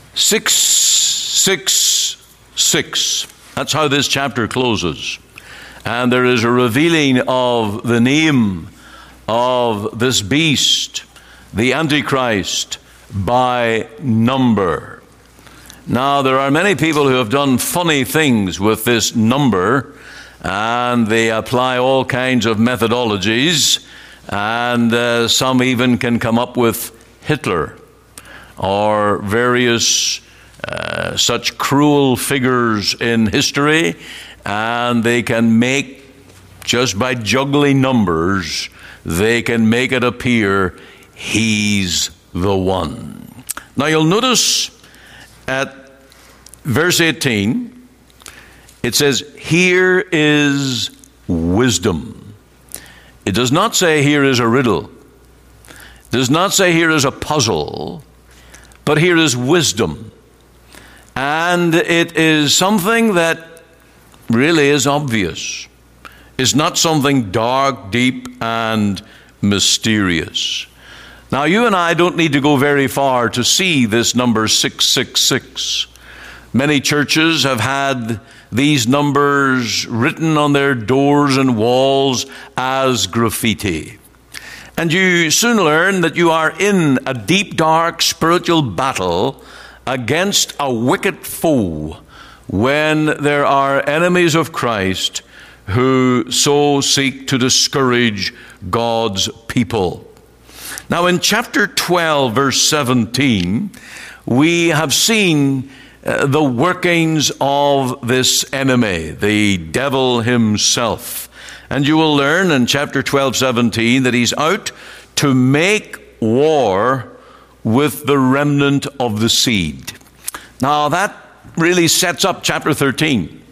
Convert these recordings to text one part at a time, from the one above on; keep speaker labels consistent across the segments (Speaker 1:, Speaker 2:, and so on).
Speaker 1: 666. That's how this chapter closes. And there is a revealing of the name of this beast, the Antichrist, by number. Now, there are many people who have done funny things with this number, and they apply all kinds of methodologies, and some even can come up with Hitler or various such cruel figures in history, and they can make, just by juggling numbers, they can make it appear he's the one. Now you'll notice at verse 18, it says, here is wisdom. It does not say here is a riddle. It does not say here is a puzzle, but here is wisdom. And it is something that really is obvious. It's not something dark, deep, and mysterious. Now, you and I don't need to go very far to see this number 666. Many churches have had these numbers written on their doors and walls as graffiti. And you soon learn that you are in a deep, dark spiritual battle against a wicked foe when there are enemies of Christ who so seek to discourage God's people. Now, in chapter 12, verse 17, we have seen the workings of this enemy, the devil himself. And you will learn in chapter 12, 17, that he's out to make war with the remnant of the seed. Now, that really sets up chapter 13.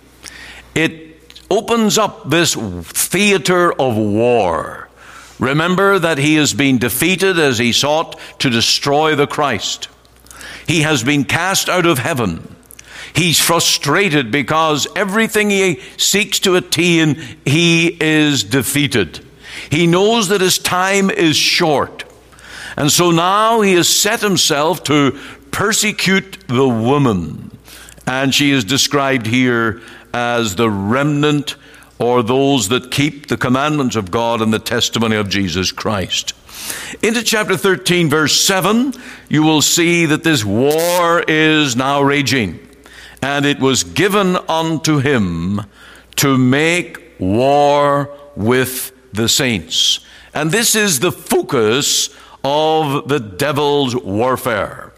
Speaker 1: It opens up this theater of war. Remember that he has been defeated as he sought to destroy the Christ. He has been cast out of heaven. He's frustrated because everything he seeks to attain, he is defeated. He knows that his time is short. And so now he has set himself to persecute the woman. And she is described here as the remnant, or those that keep the commandments of God and the testimony of Jesus Christ. Into chapter 13, verse 7, you will see that this war is now raging. And it was given unto him to make war with the saints. And this is the focus of the devil's warfare.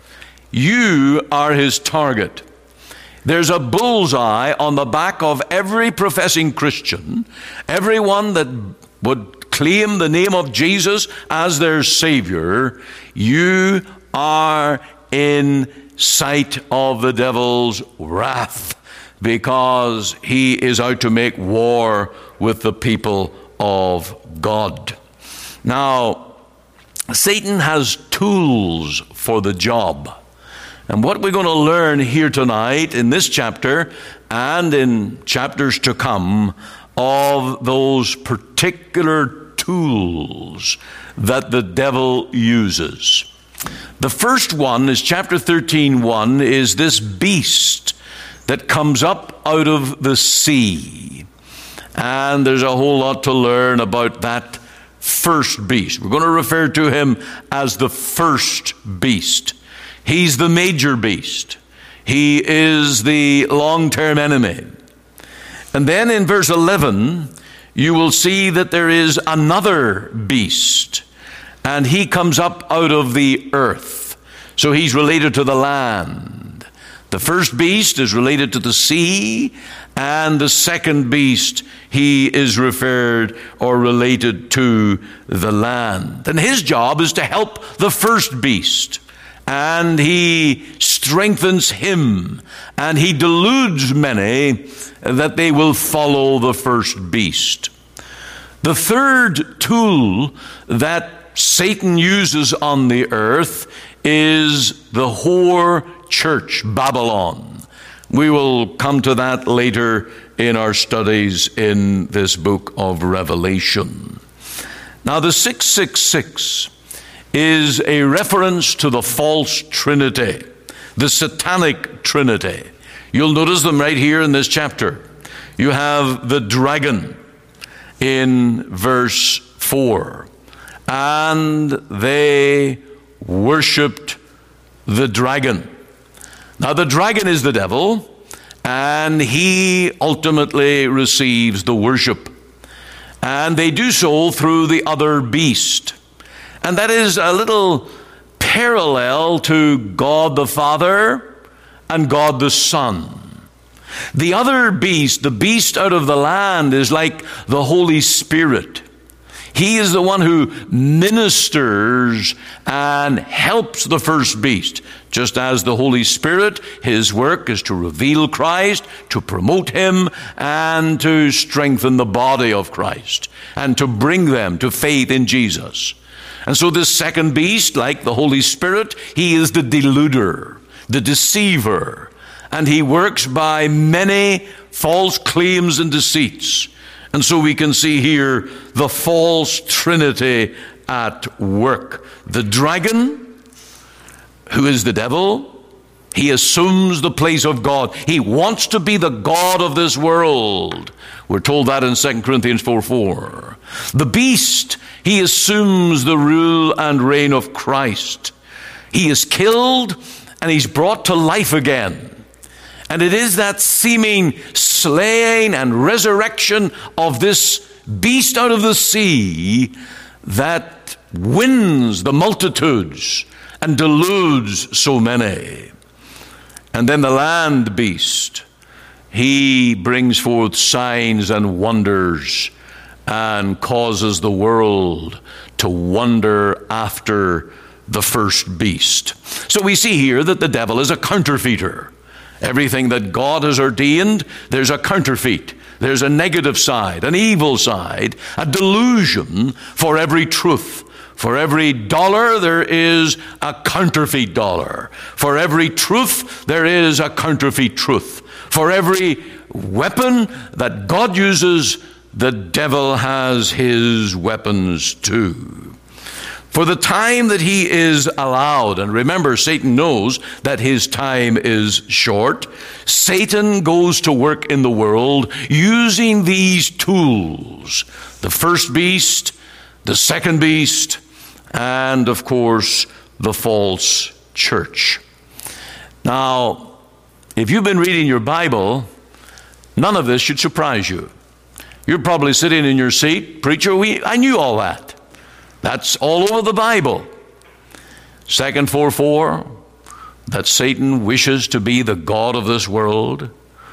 Speaker 1: You are his target. There's a bullseye on the back of every professing Christian, everyone that would claim the name of Jesus as their Savior. You are in sight of the devil's wrath, because he is out to make war with the people of God. Now, Satan has tools for the job. And what we're going to learn here tonight in this chapter and in chapters to come of those particular tools that the devil uses. The first one is chapter 13:1, is this beast that comes up out of the sea. And there's a whole lot to learn about that first beast. We're going to refer to him as the first beast. He's the major beast. He is the long-term enemy. And then in verse 11, you will see that there is another beast, and he comes up out of the earth. So he's related to the land. The first beast is related to the sea, and the second beast, he is referred or related to the land. And his job is to help the first beast. And he strengthens him, and he deludes many that they will follow the first beast. The third tool that Satan uses on the earth is the whore church, Babylon. We will come to that later in our studies in this book of Revelation. Now, the 666 is a reference to the false trinity. the satanic trinity. You'll notice them right here in this chapter. You have the dragon in verse 4. And they worshipped the dragon. Now the dragon is the devil, and he ultimately receives the worship. And they do so through the other beast. And that is a little parallel to God the Father and God the Son. The other beast, the beast out of the land, is like the Holy Spirit. He is the one who ministers and helps the first beast. Just as the Holy Spirit, his work is to reveal Christ, to promote him, and to strengthen the body of Christ, and to bring them to faith in Jesus. And so this second beast, like the Holy Spirit, he is the deluder, the deceiver, and he works by many false claims and deceits. And so we can see here the false trinity at work. The dragon, who is the devil, he assumes the place of God. He wants to be the God of this world. We're told that in 2 Corinthians 4:4. The beast, he assumes the rule and reign of Christ. He is killed and he's brought to life again. And it is that seeming slaying and resurrection of this beast out of the sea that wins the multitudes and deludes so many. And then the land beast, he brings forth signs and wonders and causes the world to wonder after the first beast. So we see here that the devil is a counterfeiter. Everything that God has ordained, there's a counterfeit. There's a negative side, an evil side, a delusion for every truth. For every dollar, there is a counterfeit dollar. For every truth, there is a counterfeit truth. For every weapon that God uses, the devil has his weapons too. For the time that he is allowed, and remember, Satan knows that his time is short, Satan goes to work in the world using these tools. The first beast, the second beast, and of course, the false church. Now, if you've been reading your Bible, none of this should surprise you. You're probably sitting in your seat, preacher, I knew all that. That's all over the Bible. 2 4:4, that Satan wishes to be the God of this world.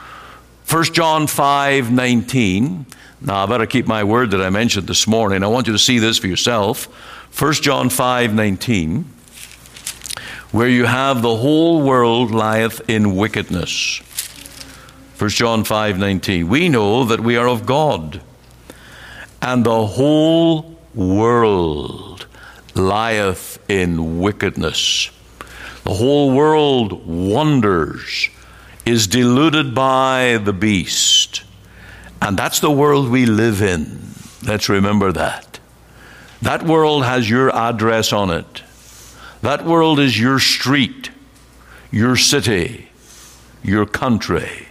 Speaker 1: 1 John 5:19. Now, I better keep my word that I mentioned this morning. I want you to see this for yourself. 1 John 5:19, where you have the whole world lieth in wickedness. 1 John 5:19. We know that we are of God, and the whole world lieth in wickedness. The whole world wonders, is deluded by the beast. And that's the world we live in. Let's remember that. That world has your address on it. That world is your street, your city, your country.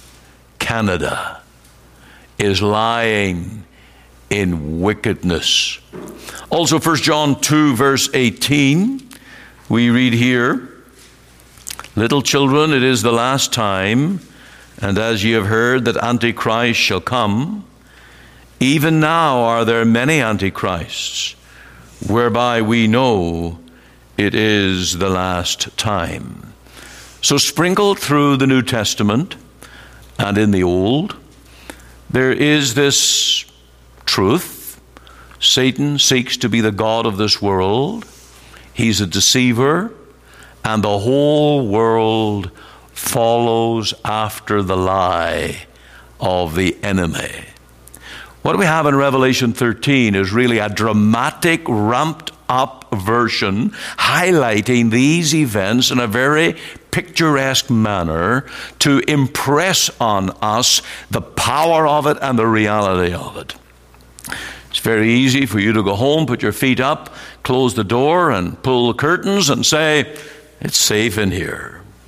Speaker 1: Canada is lying in wickedness. Also 1 John 2 verse 18, we read here, little children, it is the last time, and as ye have heard that Antichrist shall come, even now are there many Antichrists, whereby we know it is the last time. So sprinkled through the New Testament and in the Old, there is this truth. Satan seeks to be the God of this world. He's a deceiver, and the whole world follows after the lie of the enemy. What we have in Revelation 13 is really a dramatic, ramped up version highlighting these events in a very picturesque manner to impress on us the power of it and the reality of it. It's very easy for you to go home, put your feet up, close the door and pull the curtains and say, it's safe in here.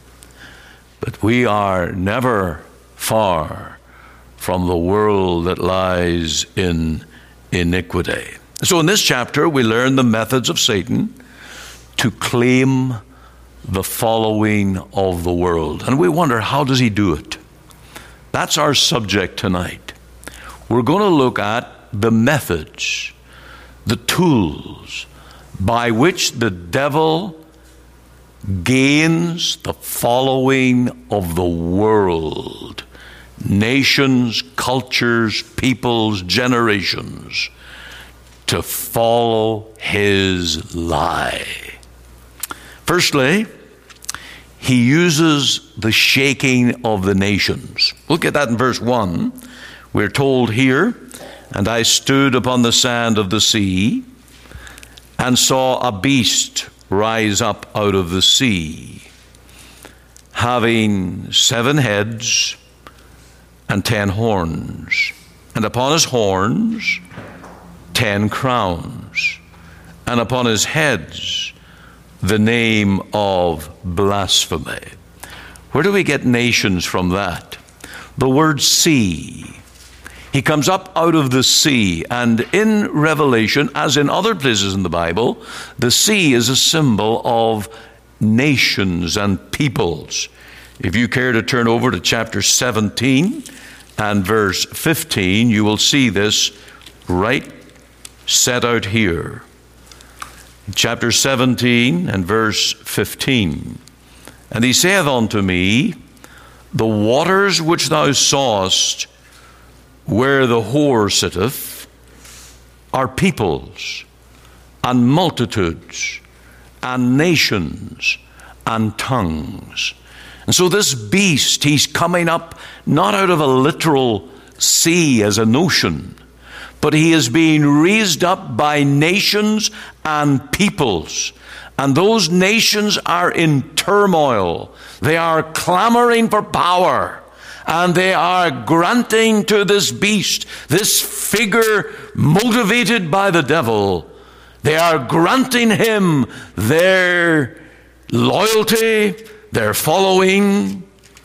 Speaker 1: but we are never far from the world that lies in iniquity. So in this chapter, we learn the methods of Satan to claim the following of the world. And we wonder, how does he do it? That's our subject tonight. We're going to look at the methods, the tools by which the devil gains the following of the world. Nations, cultures, peoples, generations to follow his lie. Firstly, he uses the shaking of the nations. Look at that in verse 1. We're told here, "And I stood upon the sand of the sea, and saw a beast rise up out of the sea, having 7 heads and 10 horns, and upon his horns 10 crowns, and upon his heads the name of blasphemy." Where do we get nations from that? The word sea. He comes up out of the sea, and in Revelation, as in other places in the Bible, the sea is a symbol of nations and peoples. If you care to turn over to chapter 17 and verse 15, you will see this right set out here. Chapter 17 and verse 15. "And he saith unto me, The waters which thou sawest where the whore sitteth are peoples and multitudes and nations and tongues." And so this beast, he's coming up not out of a literal sea as an ocean, but he is being raised up by nations and peoples. And those nations are in turmoil. They are clamoring for power. And they are granting to this beast, this figure motivated by the devil, they are granting him their loyalty, their following.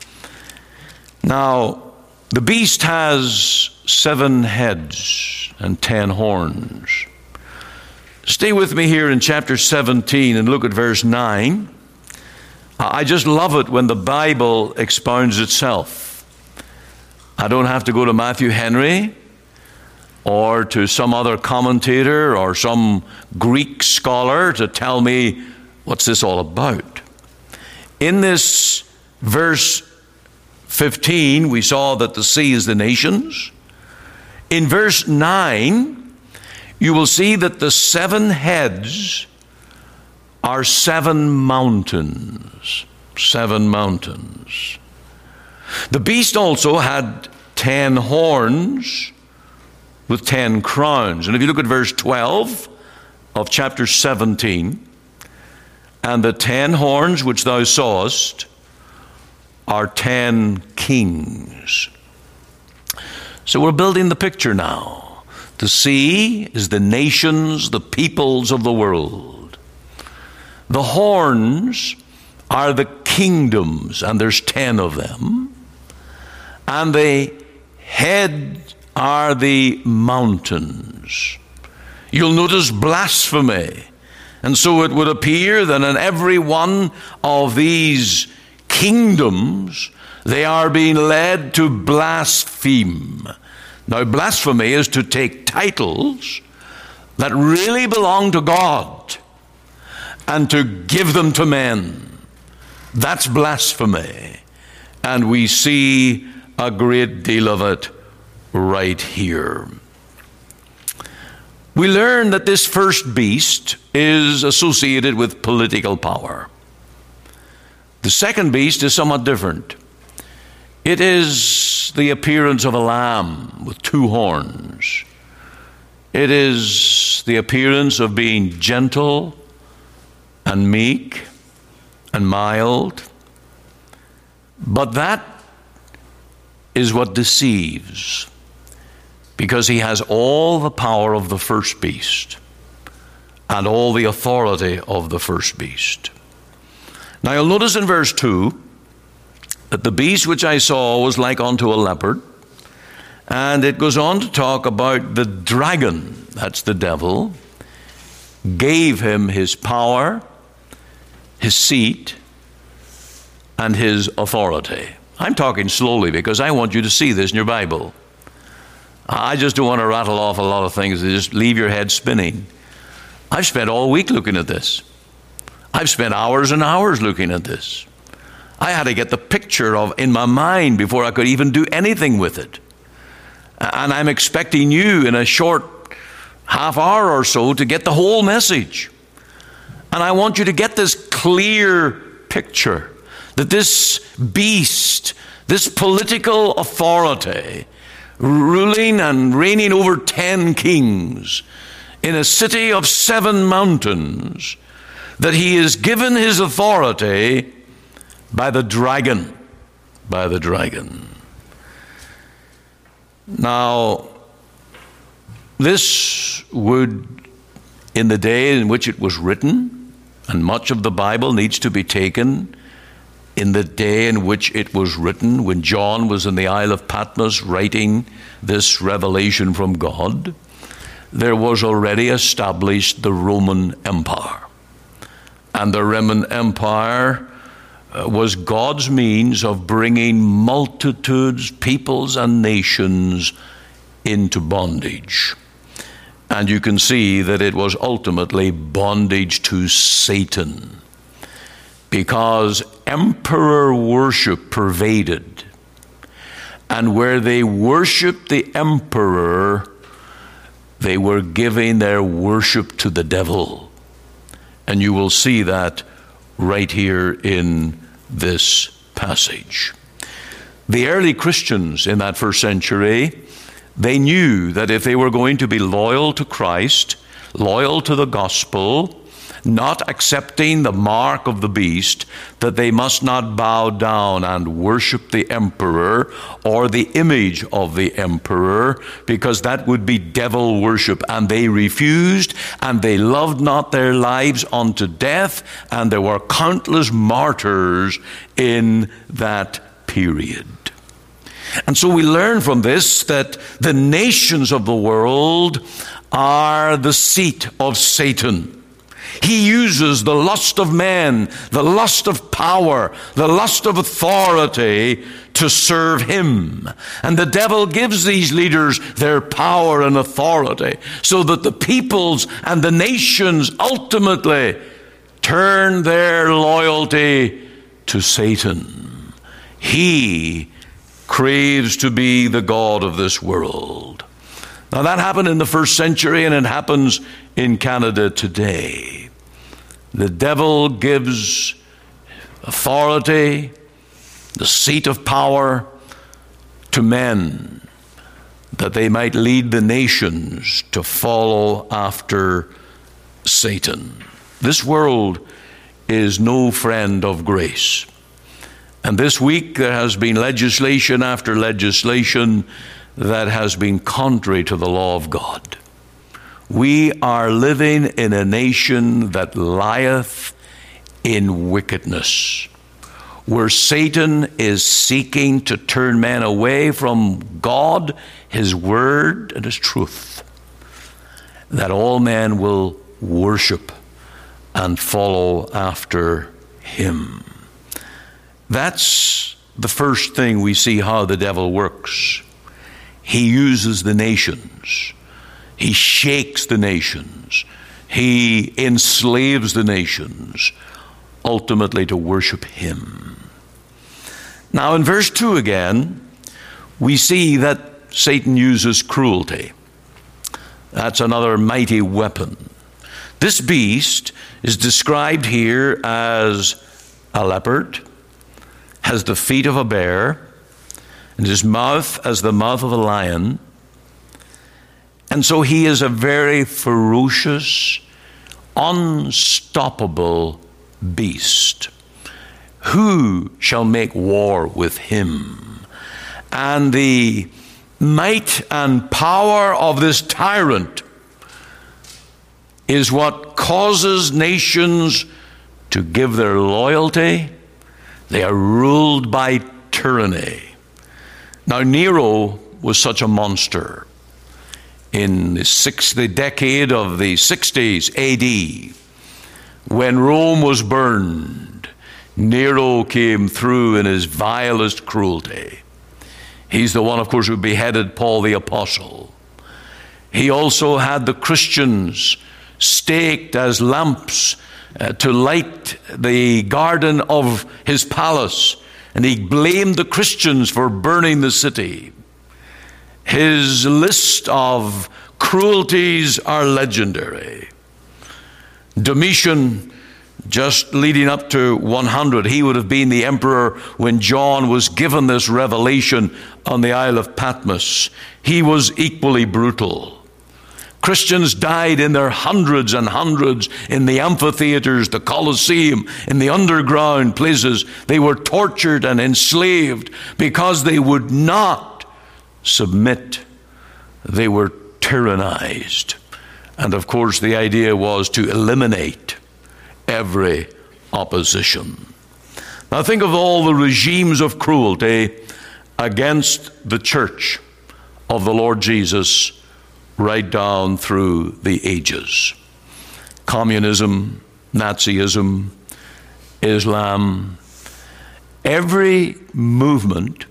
Speaker 1: Now, the beast has 7 heads and 10 horns. Stay with me here in chapter 17 and look at verse 9. I just love it when the Bible expounds itself. I don't have to go to Matthew Henry or to some other commentator or some Greek scholar to tell me what's this all about. In this verse 15, we saw that the sea is the nations. In verse 9, you will see that the 7 heads are 7 mountains. 7 mountains. The beast also had 10 horns with 10 crowns. And if you look at verse 12 of chapter 17, "And the 10 horns which thou sawest are 10 kings." So we're building the picture now. The sea is the nations, the peoples of the world. The horns are the kingdoms, and there's 10 of them. And the head are the mountains. You'll notice blasphemy. And so it would appear that in every one of these kingdoms, they are being led to blaspheme. Now, blasphemy is to take titles that really belong to God and to give them to men. That's blasphemy. And we see a great deal of it right here. We learn that this first beast is associated with political power. The second beast is somewhat different. It is the appearance of a lamb with 2 horns. It is the appearance of being gentle and meek and mild. But that is what deceives, because he has all the power of the first beast and all the authority of the first beast. Now you'll notice in verse 2, that the beast which I saw was like unto a leopard. And it goes on to talk about the dragon, that's the devil, gave him his power, his seat, and his authority. I'm talking slowly because I want you to see this in your Bible. I just don't want to rattle off a lot of things that just leave your head spinning. I've spent all week looking at this. I've spent hours and hours looking at this. I had to get the picture of in my mind before I could even do anything with it. And I'm expecting you in a short half hour or so to get the whole message. And I want you to get this clear picture that this beast, this political authority, ruling and reigning over 10 kings in a city of 7 mountains, that he is given his authority by the dragon. By the dragon. Now, this would, in the day in which it was written, and much of the Bible needs to be taken in the day in which it was written, when John was in the Isle of Patmos writing this revelation from God, there was already established the Roman Empire. And the Roman Empire was God's means of bringing multitudes, peoples, and nations into bondage. And you can see that it was ultimately bondage to Satan, because emperor worship pervaded. And where they worshiped the emperor, they were giving their worship to the devil. And you will see that right here in this passage. The early Christians in that first century, they knew that if they were going to be loyal to Christ, loyal to the gospel, not accepting the mark of the beast, that they must not bow down and worship the emperor or the image of the emperor, because that would be devil worship. And they refused, and they loved not their lives unto death, and there were countless martyrs in that period. And so we learn from this that the nations of the world are the seat of Satan. He uses the lust of men, the lust of power, the lust of authority to serve him. And the devil gives these leaders their power and authority so that the peoples and the nations ultimately turn their loyalty to Satan. He craves to be the God of this world. Now that happened in the first century, and it happens in Canada today. The devil gives authority, the seat of power, to men, that they might lead the nations to follow after Satan. This world is no friend of grace. And this week there has been legislation after legislation that has been contrary to the law of God. We are living in a nation that lieth in wickedness, where Satan is seeking to turn men away from God, his word, and his truth, that all men will worship and follow after him. That's the first thing we see how the devil works. He uses the nations. He shakes the nations. He enslaves the nations, ultimately to worship him. Now in verse 2 again, we see that Satan uses cruelty. That's another mighty weapon. This beast is described here as a leopard, has the feet of a bear, and his mouth as the mouth of a lion. And so he is a very ferocious, unstoppable beast. Who shall make war with him? And the might and power of this tyrant is what causes nations to give their loyalty. They are ruled by tyranny. Now, Nero was such a monster. In the decade of the 60s AD, when Rome was burned, Nero came through in his vilest cruelty. He's the one, of course, who beheaded Paul the Apostle. He also had the Christians staked as lamps to light the garden of his palace, and he blamed the Christians for burning the city. His list of cruelties are legendary. Domitian, just leading up to 100, he would have been the emperor when John was given this revelation on the Isle of Patmos. He was equally brutal. Christians died in their hundreds and hundreds in the amphitheaters, the Colosseum, in the underground places. They were tortured and enslaved because they would not submit. They were tyrannized. And of course, the idea was to eliminate every opposition. Now think of all the regimes of cruelty against the church of the Lord Jesus right down through the ages. Communism, Nazism, Islam, every movement,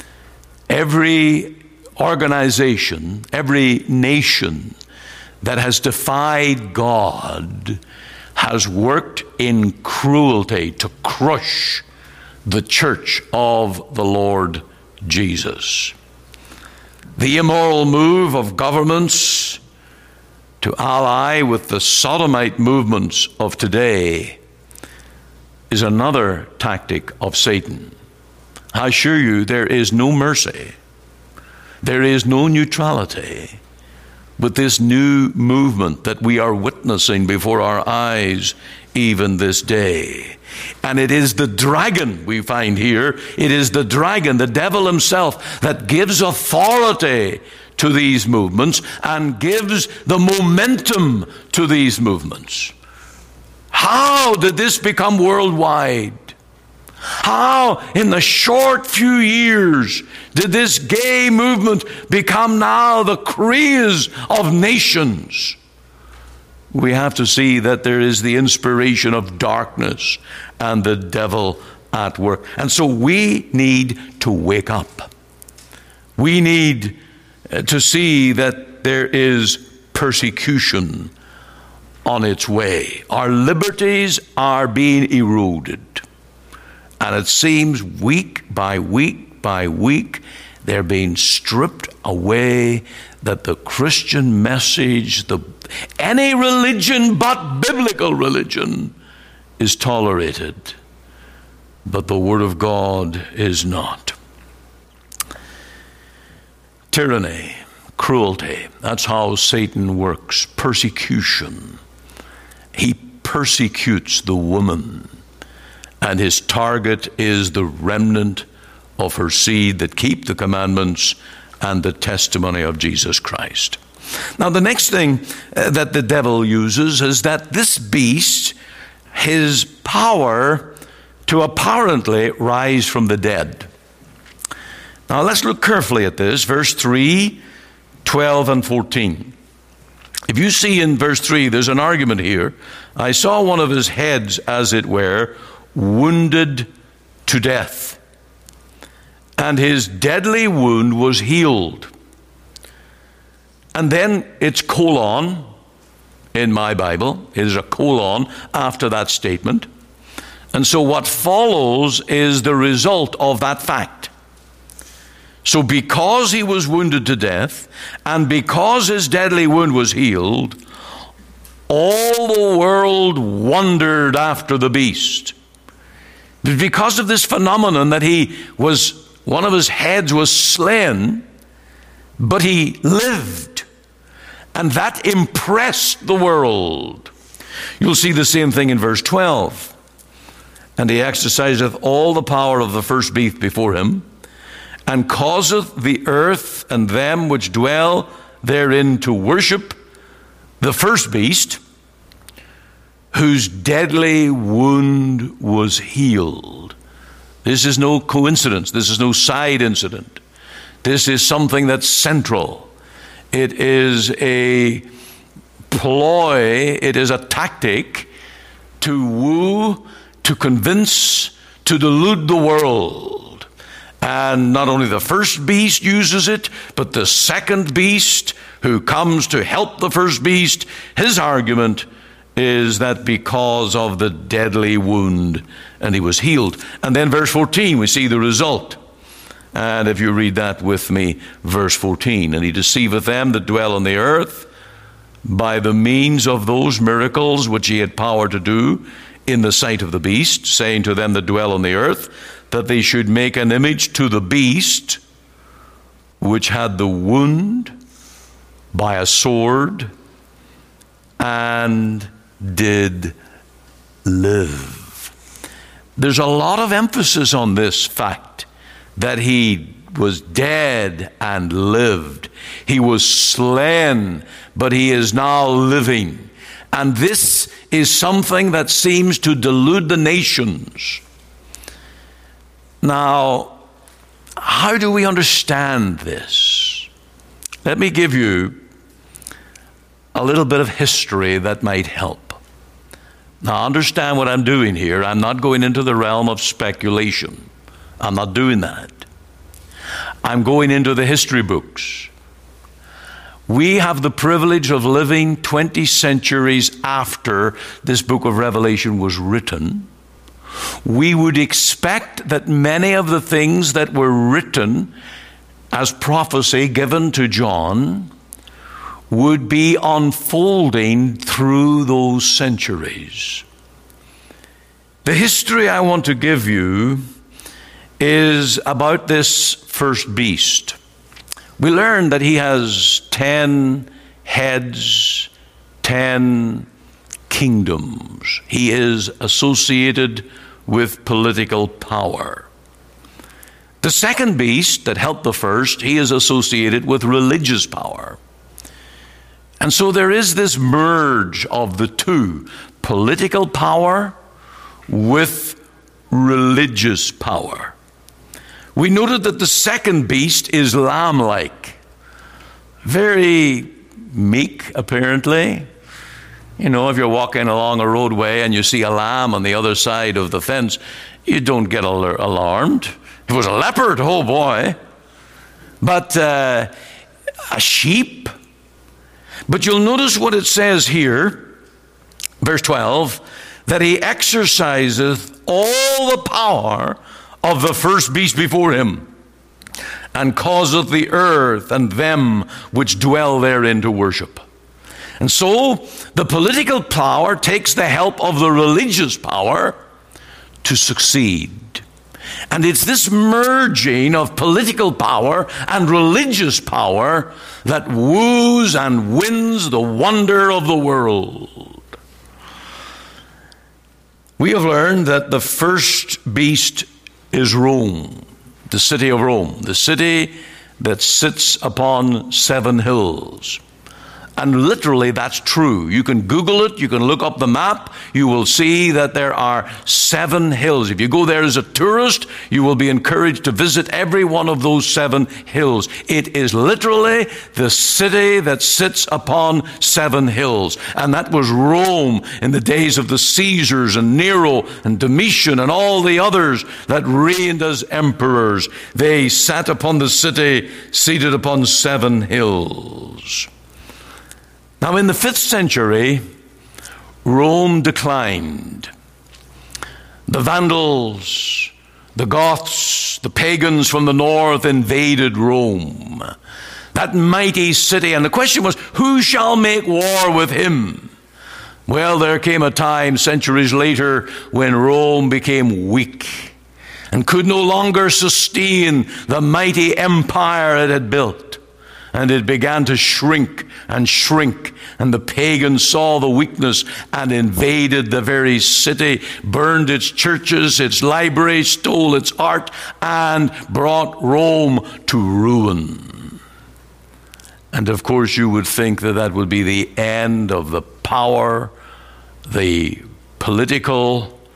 Speaker 1: every organization, every nation that has defied God has worked in cruelty to crush the church of the Lord Jesus. The immoral move of governments to ally with the sodomite movements of today is another tactic of Satan. I assure you, there is no mercy. There is no neutrality with this new movement that we are witnessing before our eyes even this day. And it is the dragon we find here. It is the dragon, the devil himself, that gives authority to these movements and gives the momentum to these movements. How did this become worldwide? How, in the short few years, did this gay movement become now the craze of nations? We have to see that there is the inspiration of darkness and the devil at work. And so we need to wake up. We need to see that there is persecution on its way. Our liberties are being eroded. And it seems week by week by week, they're being stripped away, that the Christian message, any religion but biblical religion, is tolerated. But the Word of God is not. Tyranny, cruelty, that's how Satan works. Persecution. He persecutes the woman. And his target is the remnant of her seed that keep the commandments and the testimony of Jesus Christ. Now, the next thing that the devil uses is that this beast, his power to apparently rise from the dead. Now, let's look carefully at this. Verse 3, 12, and 14. If you see in verse 3, there's an argument here. I saw one of his heads, as it were, wounded to death, and his deadly wound was healed. And then it's colon in my Bible. It is a colon after that statement. And so what follows is the result of that fact. So because he was wounded to death, and because his deadly wound was healed, all the world wondered after the beast. Because of this phenomenon that one of his heads was slain, but he lived. And that impressed the world. You'll see the same thing in verse 12. And he exerciseth all the power of the first beast before him, and causeth the earth and them which dwell therein to worship the first beast, whose deadly wound was healed. This is no coincidence. This is no side incident. This is something that's central. It is a ploy. It is a tactic to woo, to convince, to delude the world. And not only the first beast uses it, but the second beast who comes to help the first beast, his argument is that because of the deadly wound, and he was healed. And then verse 14, we see the result. And if you read that with me, verse 14, and he deceiveth them that dwell on the earth by the means of those miracles which he had power to do in the sight of the beast, saying to them that dwell on the earth, that they should make an image to the beast which had the wound by a sword and did live. There's a lot of emphasis on this fact that he was dead and lived. He was slain, but he is now living. And this is something that seems to delude the nations. Now, how do we understand this? Let me give you a little bit of history that might help. Now, understand what I'm doing here. I'm not going into the realm of speculation. I'm not doing that. I'm going into the history books. We have the privilege of living 20 centuries after this book of Revelation was written. We would expect that many of the things that were written as prophecy given to John would be unfolding through those centuries. The history I want to give you is about this first beast. We learn that he has 10 heads, 10 kingdoms. He is associated with political power. The second beast that helped the first, he is associated with religious power. And so there is this merge of the two, political power with religious power. We noted that the second beast is lamb-like, very meek, apparently. You know, if you're walking along a roadway and you see a lamb on the other side of the fence, you don't get alarmed. If it was a leopard, oh boy. But a sheep. But you'll notice what it says here, verse 12, that he exerciseth all the power of the first beast before him, and causeth the earth and them which dwell therein to worship. And so the political power takes the help of the religious power to succeed. And it's this merging of political power and religious power that woos and wins the wonder of the world. We have learned that the first beast is Rome, the city of Rome, the city that sits upon 7 hills. And literally that's true. You can Google it, you can look up the map, you will see that there are 7 hills. If you go there as a tourist, you will be encouraged to visit every one of those 7 hills. It is literally the city that sits upon 7 hills. And that was Rome in the days of the Caesars and Nero and Domitian and all the others that reigned as emperors. They sat upon the city, seated upon 7 hills. Now, in the 5th century, Rome declined. The Vandals, the Goths, the pagans from the north invaded Rome, that mighty city. And the question was, who shall make war with him? Well, there came a time centuries later when Rome became weak and could no longer sustain the mighty empire it had built. And it began to shrink and shrink. And the pagans saw the weakness and invaded the very city, burned its churches, its libraries, stole its art, and brought Rome to ruin. And of course, you would think that that would be the end of the power, the political,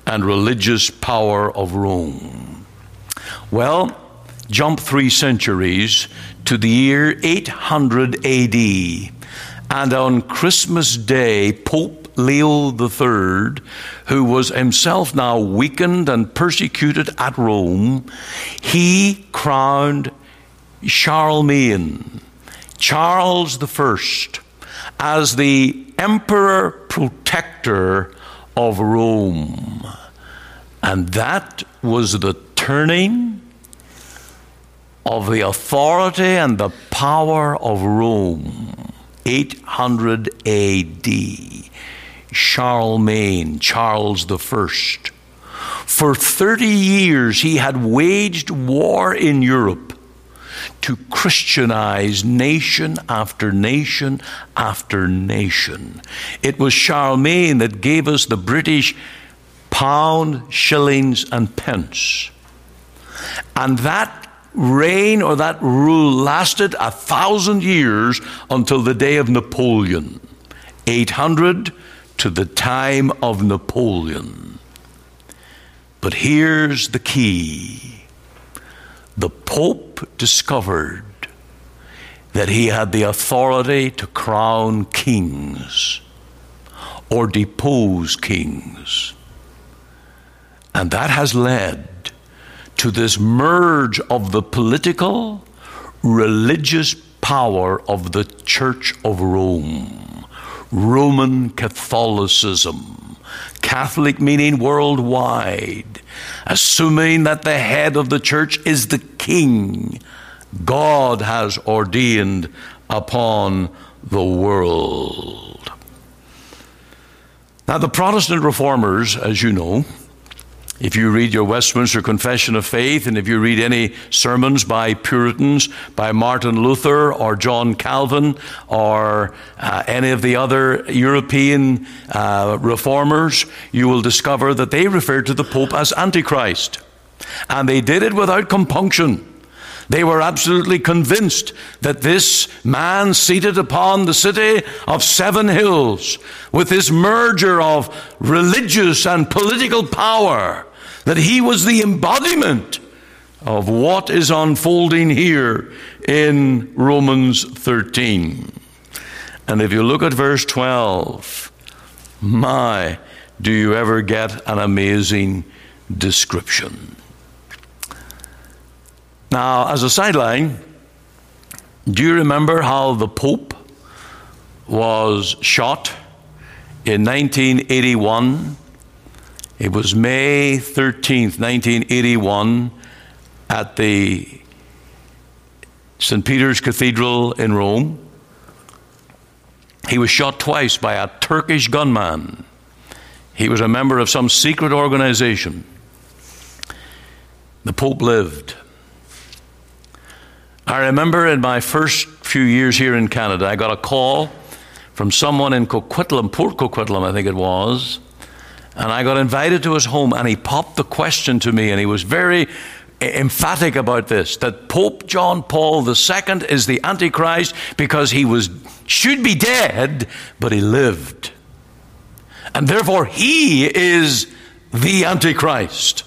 Speaker 1: and religious power of Rome. Well, jump 3 centuries to the year 800 AD, and on Christmas Day, Pope Leo III, who was himself now weakened and persecuted at Rome, he crowned Charlemagne, Charles I, as the emperor protector of Rome. And that was the turning of the authority and the power of Rome. 800 A.D. Charlemagne, Charles I. For 30 years he had waged war in Europe to Christianize nation after nation after nation. It was Charlemagne that gave us the British pound, shillings, and pence. And that reign or that rule lasted 1,000 years until the day of Napoleon. 800 to the time of Napoleon. But here's the key. The Pope discovered that he had the authority to crown kings or depose kings. And that has led to this merge of the political, religious power of the Church of Rome. Roman Catholicism. Catholic meaning worldwide. Assuming that the head of the church is the king God has ordained upon the world. Now, the Protestant reformers, as you know, if you read your Westminster Confession of Faith, and if you read any sermons by Puritans, by Martin Luther or John Calvin or any of the other European reformers, you will discover that they referred to the Pope as Antichrist. And they did it without compunction. They were absolutely convinced that this man seated upon the city of 7 hills, with this merger of religious and political power, that he was the embodiment of what is unfolding here in Romans 13. And if you look at verse 12, my, do you ever get an amazing description. Now, as a sideline, do you remember how the Pope was shot in 1981? It was May 13th, 1981, at the St. Peter's Cathedral in Rome. He was shot twice by a Turkish gunman. He was a member of some secret organization. The Pope lived. I remember in my first few years here in Canada, I got a call from someone in Coquitlam, Port Coquitlam, I think it was, and I got invited to his home, and he popped the question to me, and he was very emphatic about this, that Pope John Paul II is the Antichrist because he should be dead, but he lived. And therefore he is the Antichrist.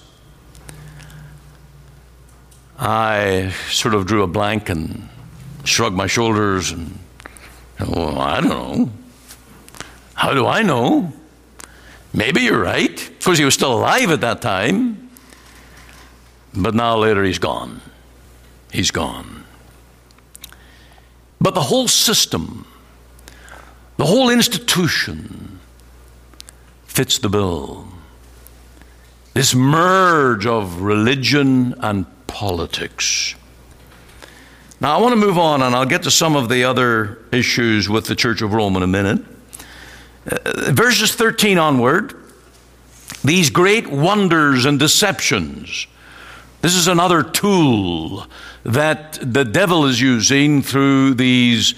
Speaker 1: I sort of drew a blank and shrugged my shoulders and, well, I don't know. How do I know? Maybe you're right. Of course, he was still alive at that time. But now later he's gone. He's gone. But the whole system, the whole institution fits the bill. This merge of religion and politics. Now, I want to move on, and I'll get to some of the other issues with the Church of Rome in a minute. Verses 13 onward, these great wonders and deceptions. This is another tool that the devil is using through these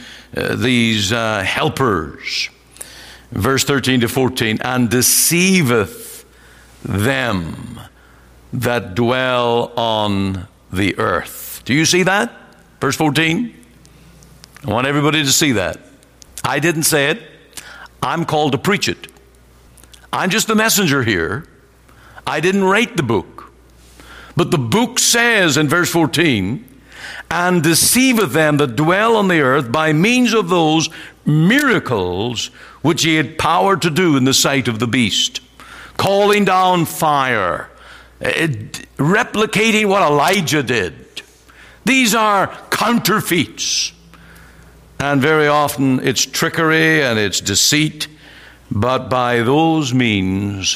Speaker 1: helpers. Verse 13 to 14, and deceiveth them that dwell on the earth. Do you see that? Verse 14. I want everybody to see that. I didn't say it. I'm called to preach it. I'm just the messenger here. I didn't write the book. But the book says in verse 14, and deceiveth them that dwell on the earth by means of those miracles which he had power to do in the sight of the beast, calling down fire, replicating what Elijah did. These are counterfeits. And very often it's trickery and it's deceit, but by those means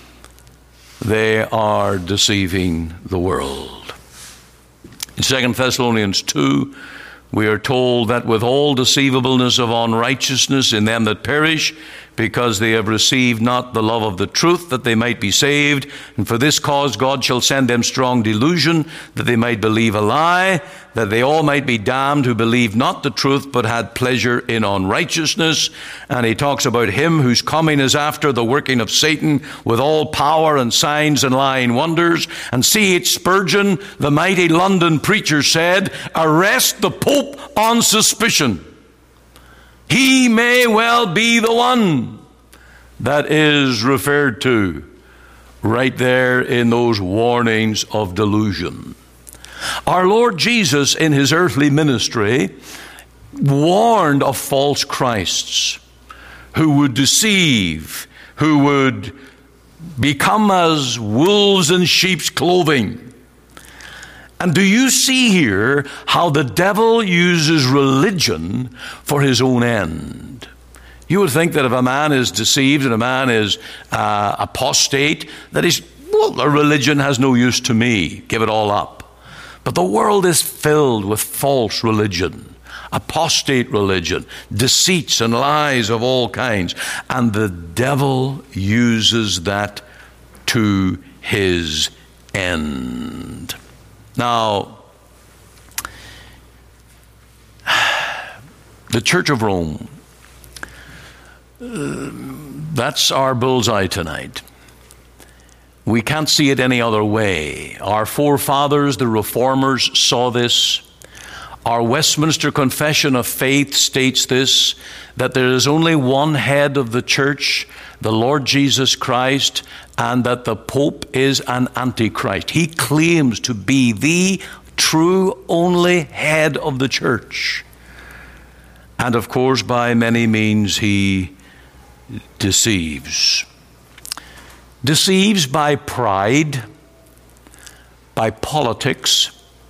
Speaker 1: they are deceiving the world. In 2 Thessalonians 2, we are told that with all deceivableness of unrighteousness in them that perish, because they have received not the love of the truth, that they might be saved. And for this cause God shall send them strong delusion, that they might believe a lie, that they all might be damned who believed not the truth, but had pleasure in unrighteousness. And he talks about him whose coming is after the working of Satan, with all power and signs and lying wonders. And C.H. Spurgeon, the mighty London preacher, said, arrest the Pope on suspicion. He may well be the one that is referred to right there in those warnings of delusion. Our Lord Jesus in his earthly ministry warned of false Christs who would deceive, who would become as wolves in sheep's clothing. And do you see here how the devil uses religion for his own end? You would think that if a man is deceived and a man is apostate, that a religion has no use to me. Give it all up. But the world is filled with false religion, apostate religion, deceits and lies of all kinds. And the devil uses that to his end. Now, the Church of Rome, that's our bullseye tonight. We can't see it any other way. Our forefathers, the Reformers, saw this. Our Westminster Confession of Faith states this, that there is only one head of the church, the Lord Jesus Christ, and that the Pope is an Antichrist. He claims to be the true only head of the church. And of course, by many means, he deceives. Deceives by pride, by politics,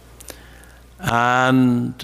Speaker 1: and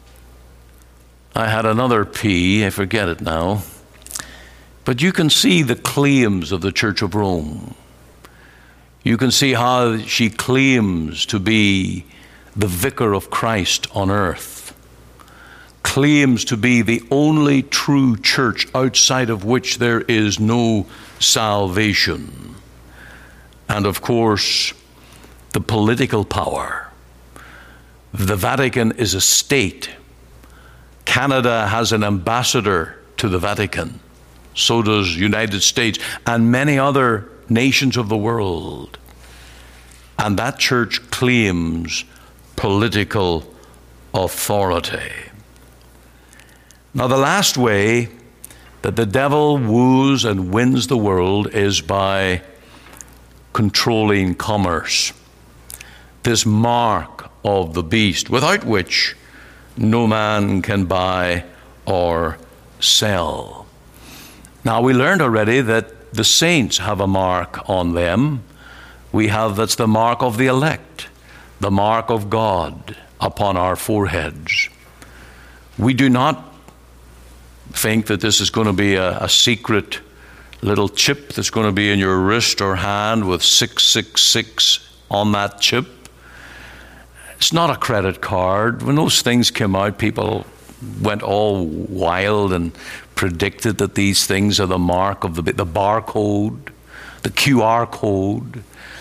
Speaker 1: I had another P, I forget it now. But you can see the claims of the Church of Rome. You can see how she claims to be the vicar of Christ on earth, claims to be the only true church outside of which there is no salvation. And of course, the political power. The Vatican is a state. Canada has an ambassador to the Vatican. So does United States and many other nations of the world. And that church claims political authority. Now, the last way that the devil woos and wins the world is by controlling commerce. This mark of the beast, without which no man can buy or sell. Now, we learned already that the saints have a mark on them. That's the mark of the elect, the mark of God upon our foreheads. We do not think that this is going to be a secret little chip that's going to be in your wrist or hand with 666 on that chip. It's not a credit card. When those things came out, people went all wild and predicted that these things are the mark of the barcode, the QR code.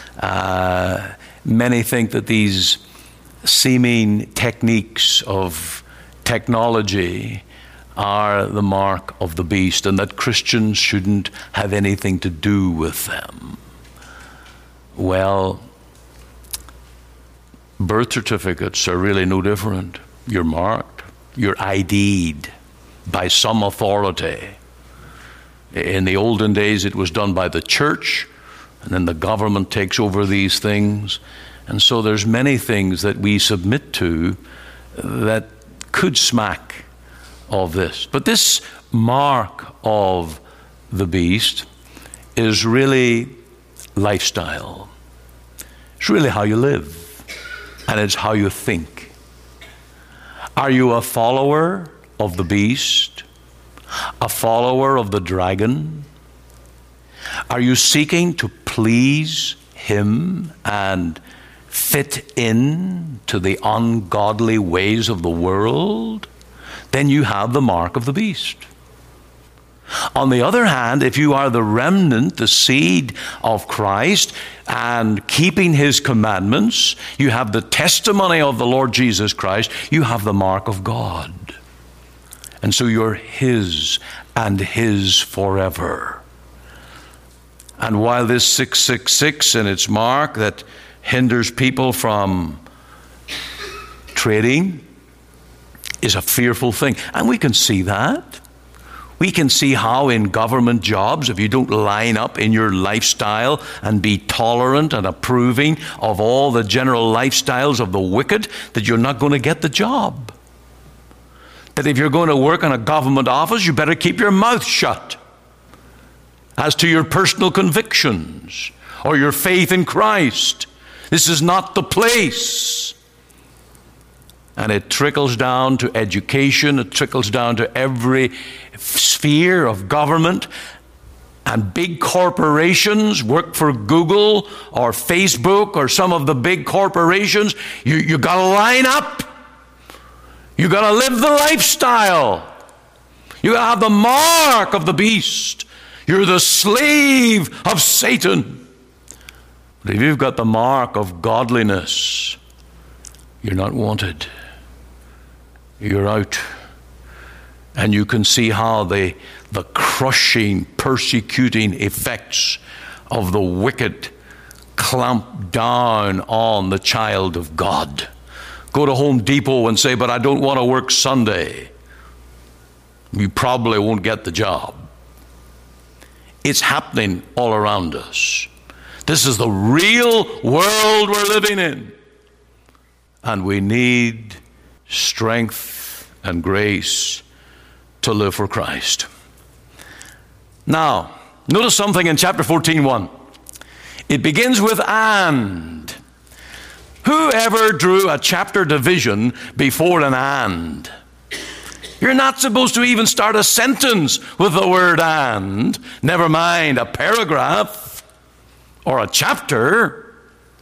Speaker 1: Many think that these seeming techniques of technology are the mark of the beast, and that Christians shouldn't have anything to do with them. Well, birth certificates are really no different. You're marked. You're ID'd by some authority. In the olden days, it was done by the church. And then the government takes over these things. And so there's many things that we submit to that could smack of this. But this mark of the beast is really lifestyle. It's really how you live, and it's how you think. Are you a follower of the beast? A follower of the dragon? Are you seeking to please him and fit in to the ungodly ways of the world? Then you have the mark of the beast. On the other hand, if you are the remnant, the seed of Christ, and keeping his commandments, you have the testimony of the Lord Jesus Christ, you have the mark of God. And so you're his and his forever. And while this 666 and its mark that hinders people from trading is a fearful thing, and we can see that. We can see how in government jobs, if you don't line up in your lifestyle and be tolerant and approving of all the general lifestyles of the wicked, that you're not going to get the job. That if you're going to work in a government office, you better keep your mouth shut as to your personal convictions or your faith in Christ. This is not the place. And it trickles down to education. It trickles down to every sphere of government. And big corporations work for Google or Facebook or some of the big corporations. You got to line up. You got to live the lifestyle. You got to have the mark of the beast. You're the slave of Satan. But if you've got the mark of godliness, you're not wanted. You're out. And you can see how the crushing, persecuting effects of the wicked clamp down on the child of God. Go to Home Depot and say, but I don't want to work Sunday. You probably won't get the job. It's happening all around us. This is the real world we're living in. And we need strength and grace to live for Christ. Now, notice something in chapter 14:1. It begins with and. Who ever drew a chapter division before an and? You're not supposed to even start a sentence with the word and. Never mind a paragraph or a chapter.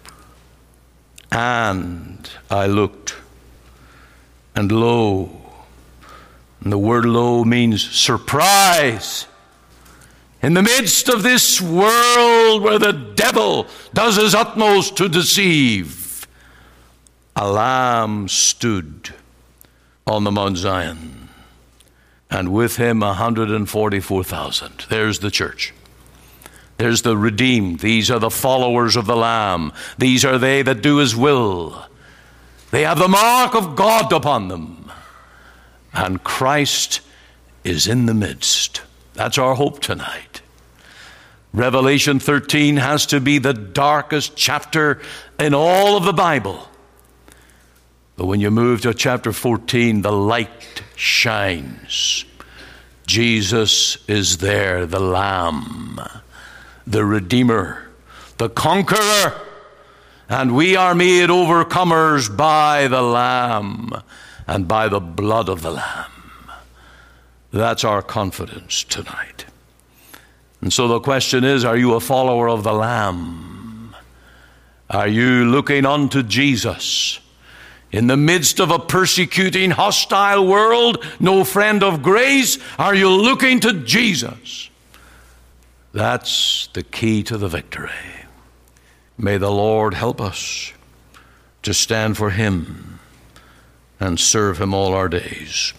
Speaker 1: And I looked, and lo, and the word lo means surprise. In the midst of this world where the devil does his utmost to deceive, a Lamb stood on the Mount Zion, and with him 144,000. There's the church. There's the redeemed. These are the followers of the Lamb. These are they that do his will. They have the mark of God upon them. And Christ is in the midst. That's our hope tonight. Revelation 13 has to be the darkest chapter in all of the Bible. But when you move to chapter 14, the light shines. Jesus is there, the Lamb, the Redeemer, the Conqueror. And we are made overcomers by the Lamb and by the blood of the Lamb. That's our confidence tonight. And so the question is, are you a follower of the Lamb? Are you looking unto Jesus? In the midst of a persecuting, hostile world, no friend of grace, are you looking to Jesus? That's the key to the victory. May the Lord help us to stand for him and serve him all our days.